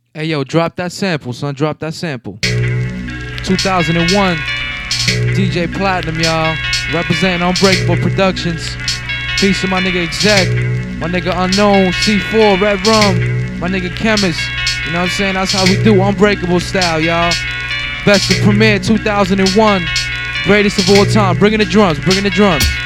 Hey, yo, drop that sample, son. Drop that sample. 2001, DJ Platinum, y'all. Representing Unbreakable Productions. Peace to my nigga Exec. My nigga Unknown, C4, Red Rum. My nigga Chemist. You know what I'm saying? That's how we do Unbreakable style, y'all. Best of Premiere 2001. Greatest of all time. Bringing the drums. Bringing the drums.